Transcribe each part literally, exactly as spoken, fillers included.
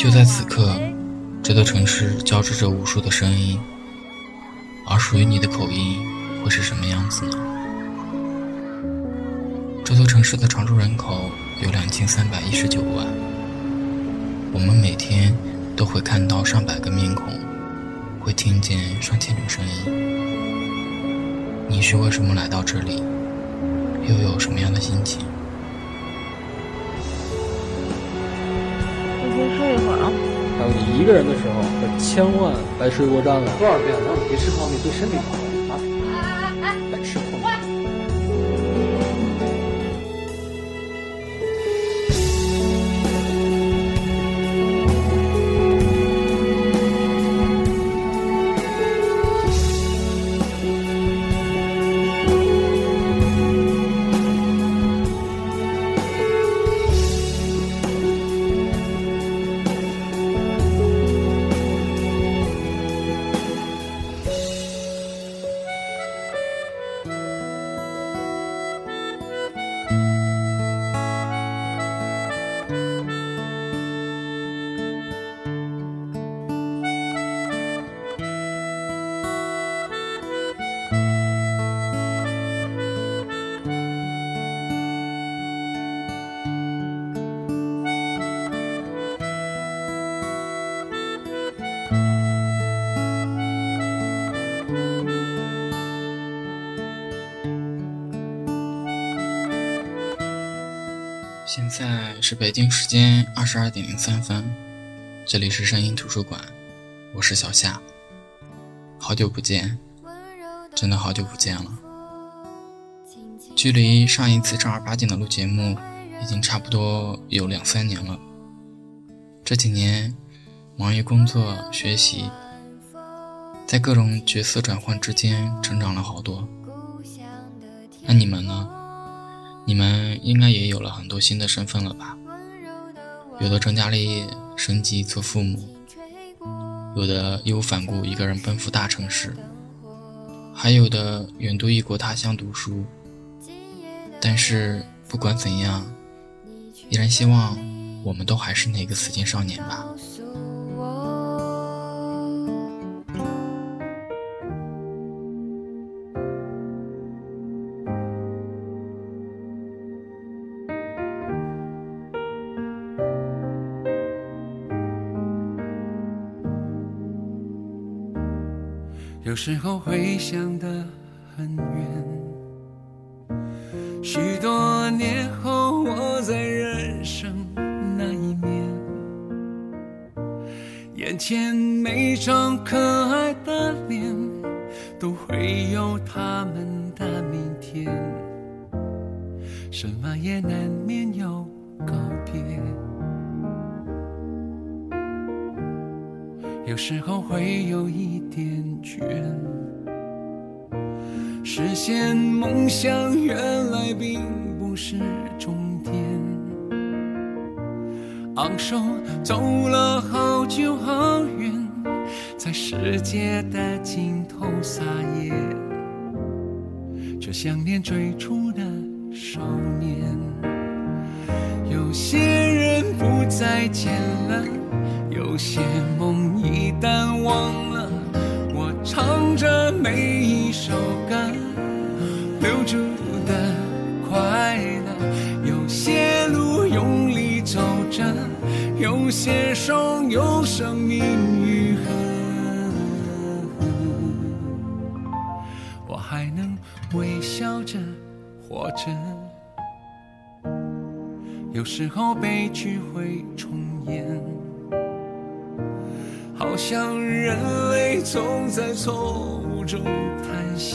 就在此刻，这座城市交织着无数的声音，而属于你的口音会是什么样子呢？这座城市的常住人口有两千三百一十九万，我们每天都会看到上百个面孔，会听见上千种声音。你是为什么来到这里，又有什么样的心情？ 我先睡一会儿啊。 当你一个人的时候，可千万别睡过站了。 多少遍让你别吃泡面，对身体不好啊！ 别吃泡面。 现在是北京时间二十二点零三分，这里是声音图书馆，我是小夏。好久不见，真的好久不见了。距离上一次正儿八经的录节目已经差不多有两三年了。这几年忙于工作学习，在各种角色转换之间成长了好多。那你们呢？你们应该也有了很多新的身份了吧？有的成家立业升级做父母，有的义无反顾一个人奔赴大城市，还有的远渡异国他乡读书。但是不管怎样，依然希望我们都还是那个死劲少年吧。 有时候会想得很远，许多年后我在人生那一面，眼前每张可爱的脸都会有他们的明天，什么也难免有告别。有时候会有一点倦，实现梦想原来并不是终点，昂首走了好久好远，在世界的尽头撒野，却想念最初的少年。有些人不再见了，有些梦一旦忘了，我唱着每一首歌留住的快乐。有些路用力走着，有些伤有生命愈合，我还能微笑着活着。有时候悲剧会重演，好像人类总在错误中探险，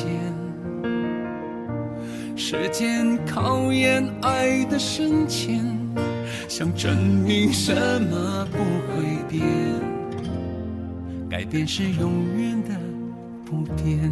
时间考验爱的深浅，想证明什么不会变，改变是永远的不变。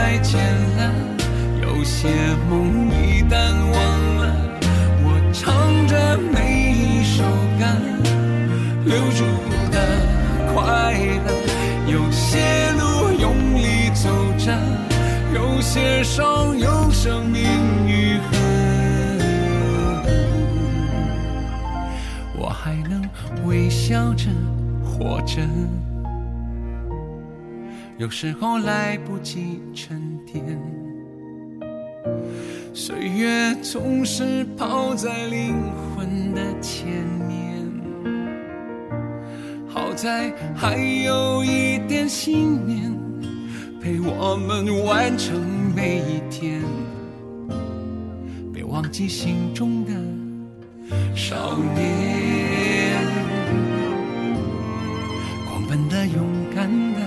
再见了，有些梦一旦忘了，我唱着每一首歌留住的快乐，有些路用力走着，有些伤用生命愈合，我还能微笑着活着，有时候来不及沉淀，岁月总是跑在灵魂的前面，好在还有一点信念陪我们完成每一天，别忘记心中的少年，狂奔的勇敢的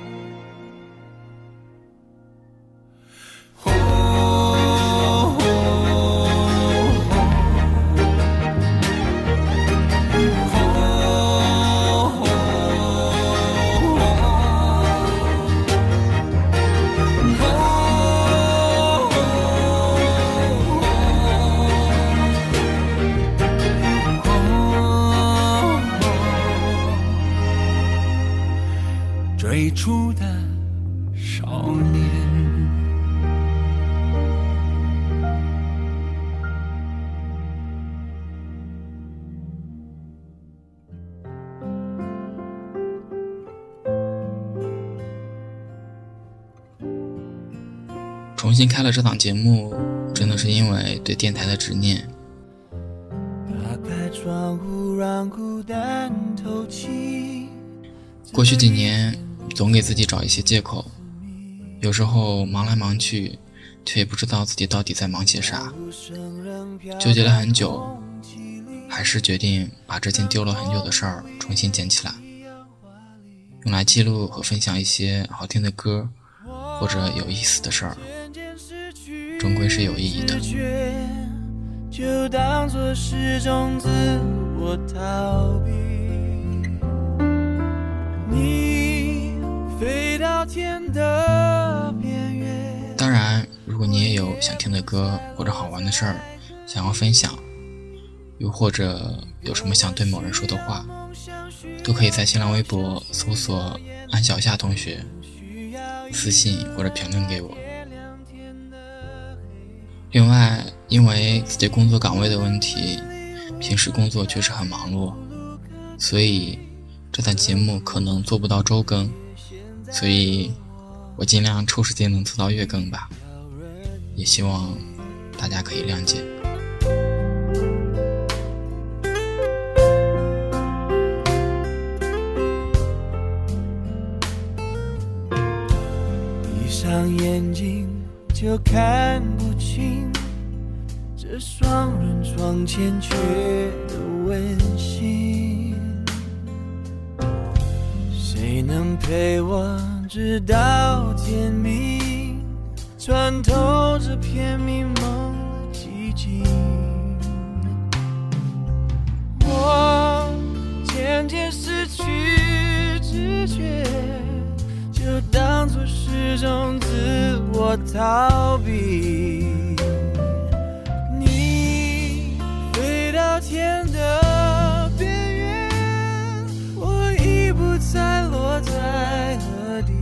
最初的少年。 重新开了这档节目，真的是因为对电台的执念。 打开窗户让孤单透气。 过去几年总给自己找一些借口，有时候忙来忙去，却也不知道自己到底在忙些啥，纠结了很久，还是决定把这件丢了很久的事儿重新捡起来，用来记录和分享一些好听的歌或者有意思的事儿，终归是有意义的。 就当作是种自我逃避，你飞到天的边缘。 当然，如果你也有想听的歌或者好玩的事儿想要分享，又或者有什么想对某人说的话，都可以在新浪微博搜索安小夏同学，私信或者评论给我。另外，因为自己工作岗位的问题，平时工作确实很忙碌，所以这档节目可能做不到周更，所以我尽量抽时间能做到月更吧，也希望大家可以谅解。 闭上眼睛就看不清这双人床欠缺的温馨，谁能陪我直到天明，穿透这片迷蒙的寂静。我渐渐失去知觉，就当作是种自我逃避，你飞到天的边缘，我已不再落在何地。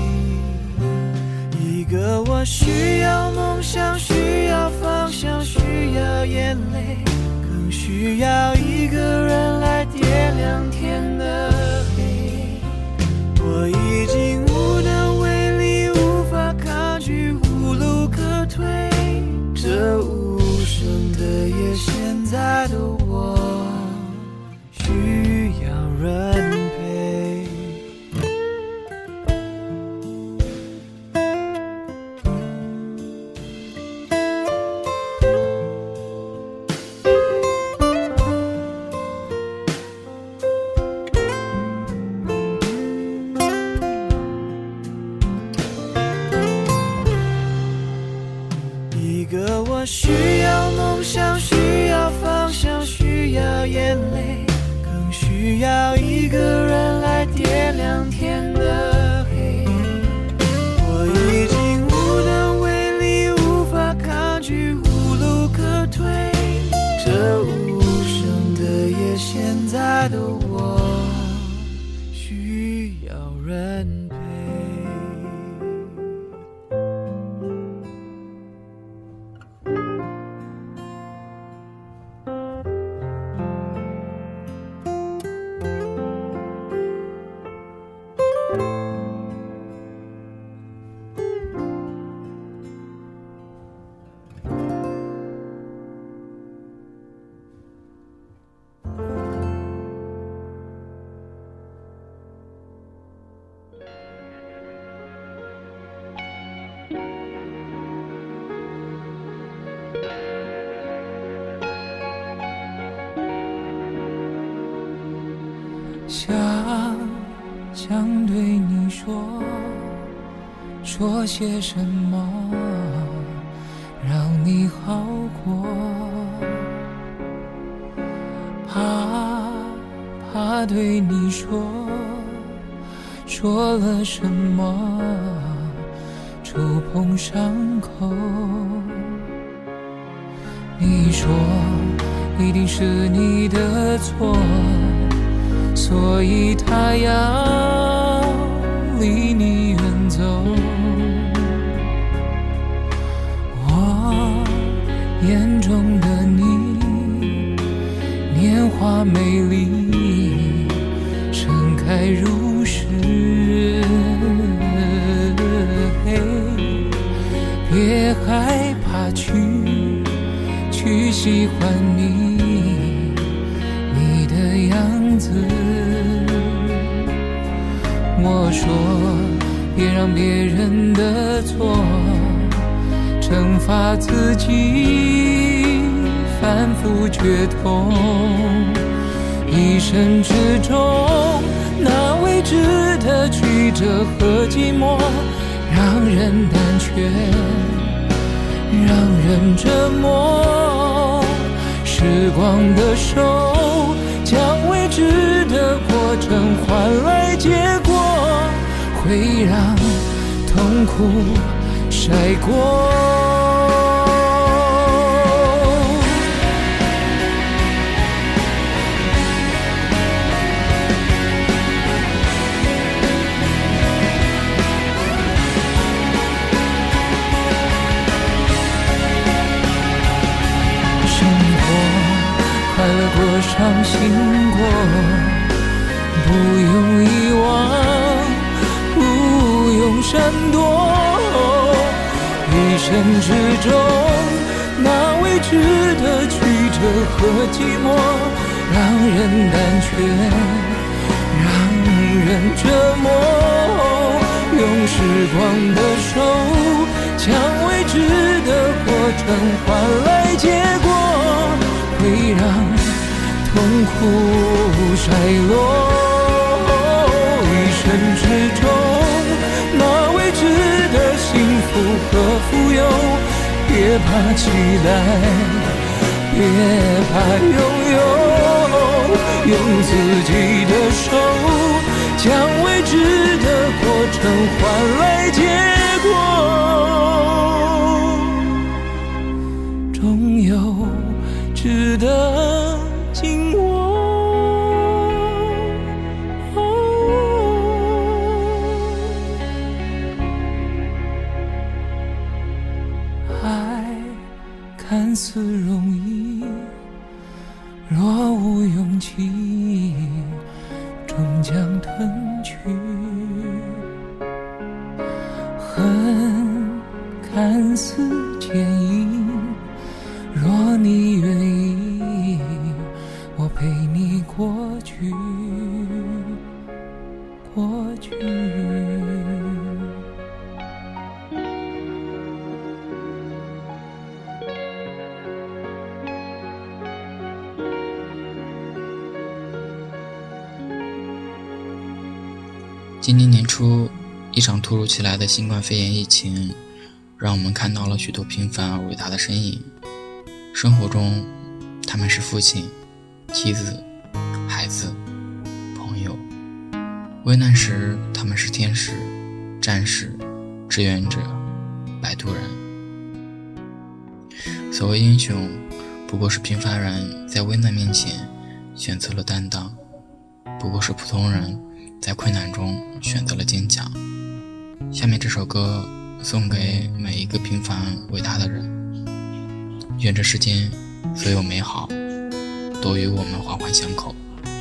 一个我需要梦想，需要方向，需要眼泪，更需要一个人来点亮天的黑。我已经无能为力，无法抗拒，无路可退，这无声的夜，现在的我需要人陪。一个我需要梦想，需要方向，需要眼泪，更需要一个人来点亮天的黑。我已经无要人陪。 想想对你说，说些什么让你好过，怕怕对你说，说了什么触碰伤口。你说一定是你的错，所以他要离你远走。我眼中的你，年华美丽，盛开如诗。别害怕去去喜欢你你的样子。我说别让别人的错惩罚自己，反复觉痛。一生之中那未知的曲折和寂寞，让人胆怯，让人折磨。时光的手将未知的过程换来结果，会让痛苦晒过。快乐过，伤心过，不用遗忘，不用闪躲。一生之中那未知的曲折和寂寞，让人胆怯，让人折磨。用时光的手将未知的过程换来结果，会让痛苦衰落。一生之中那未知的幸福和富有，别怕期待，别怕拥有，用自己的手将未知的过程换来结果，终有值得紧握。爱看似容易，若无勇气，终将吞去。恨看似坚硬，若你愿意，我陪你过去，过去。 今年年初，一场突如其来的新冠肺炎疫情，让我们看到了许多平凡而伟大的身影。生活中，他们是父亲、妻子、孩子、朋友；危难时，他们是天使、战士、志愿者、摆渡人。所谓英雄，不过是平凡人在危难面前选择了担当，不过是普通人在困难中选择了坚强。下面这首歌送给每一个平凡伟大的人，愿这世间所有美好都与我们环环相扣。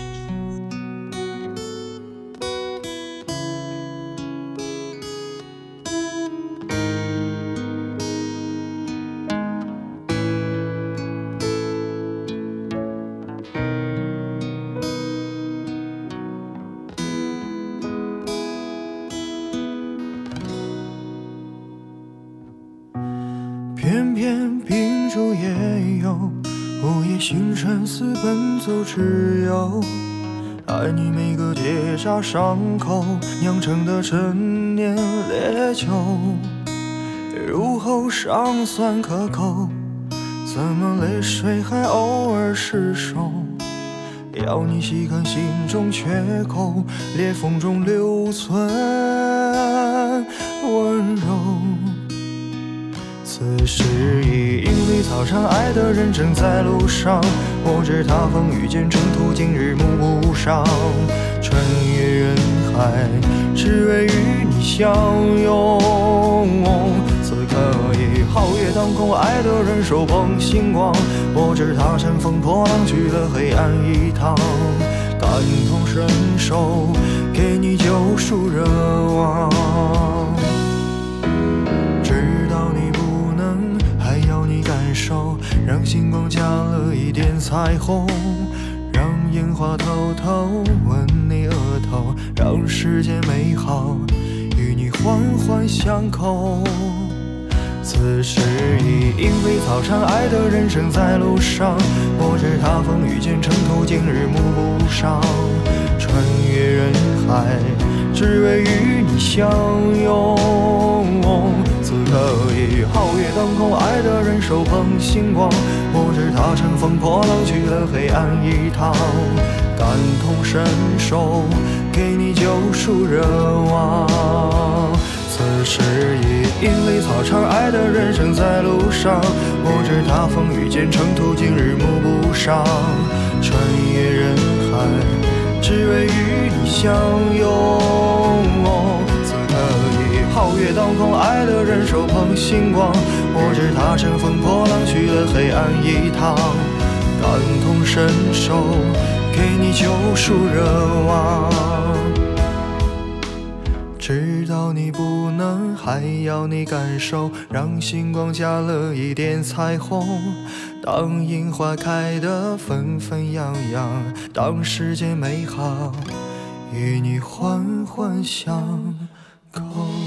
偏偏秉烛夜游，午夜星辰似奔走之友，爱你每个结痂伤口酿成的陈年烈酒，入喉尚算可口，怎么泪水还偶尔失手？要你细看心中缺口，裂缝中留存温柔。此时已莺飞草长，爱的人正在路上，我知他风雨兼程途，今日目不赏，穿越人海，只为与你相拥。此刻已皓月当空，爱的人手捧星光，我知他乘风破浪去了黑暗一趟，感同身受，给你救赎热望。感受，让星光加了一点彩虹，让烟花偷偷吻你额头，让世界美好与你环环相扣。此时已莺飞草长，爱的人正在路上，我知他风雨兼程途，今日目不赏，穿越人海，只为与你相拥。此刻已皓月当空，爱的人手捧星光，我知他乘风破浪去了黑暗一趟，感同身受，给你救赎热望。此时已莺飞草长，爱的人正在路上，我知他风雨兼程途，今日目不赏，穿越人海，只为与你相拥。皓月当空，爱的人手捧星光，我知他乘风破浪去了黑暗一趟，感同身受，给你救赎热望。知道你不能，还要你感受，让星光加了一点彩虹，当樱花开得纷纷扬扬，当世界美好与你环环相扣。